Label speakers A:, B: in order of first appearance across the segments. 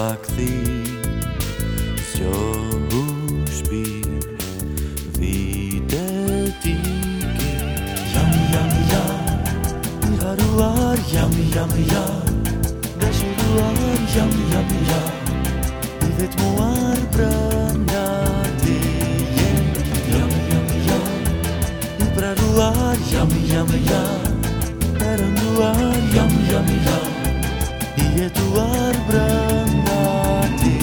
A: Fakti zjošpi videtiki Yam yam yam Haruar yam yam yam Dashuruar yam yam yam Ivet muar brandati Yam yam yam Ipraruar yam yam yam Peranduar yam yam yam Ietuar brandati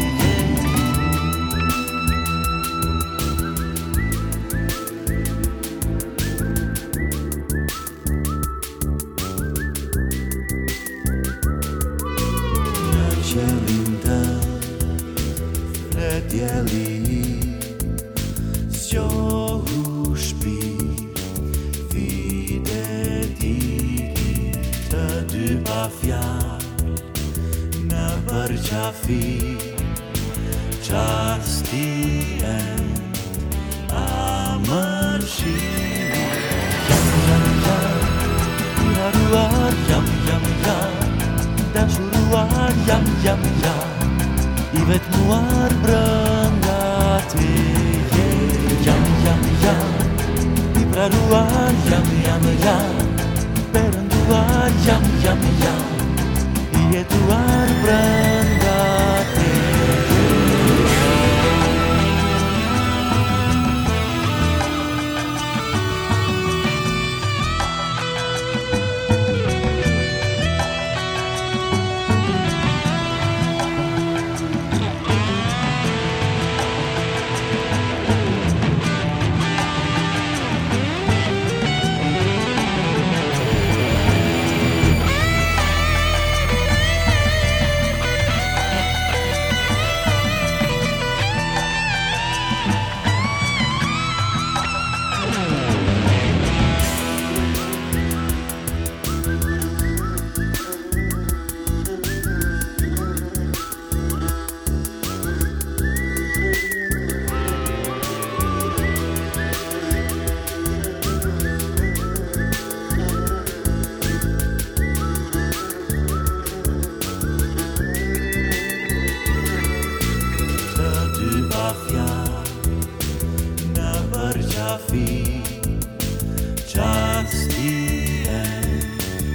A: Nacelinta Fledieli Zjohushpi Videtiki Tadubafia Barchafi Chasti and Amarshi Yam yam yam Haruar yam yam yam Dashuruar yam yam yam Ivet muar brandati Yam yam yam Ipraruar yam yam yam Peranduar yam yam yam Ietuar brandati Na barchafi Chasti and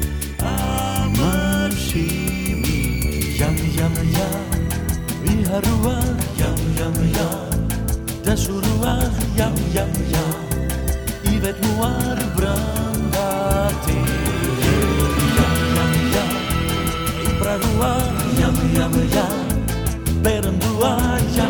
A: Amarshimi Yam yam yam Viharua yam yam yam Dashurua yam yam yam Ivet muar brandati Yam yam yam Iprarua yam yam yam Berandua yam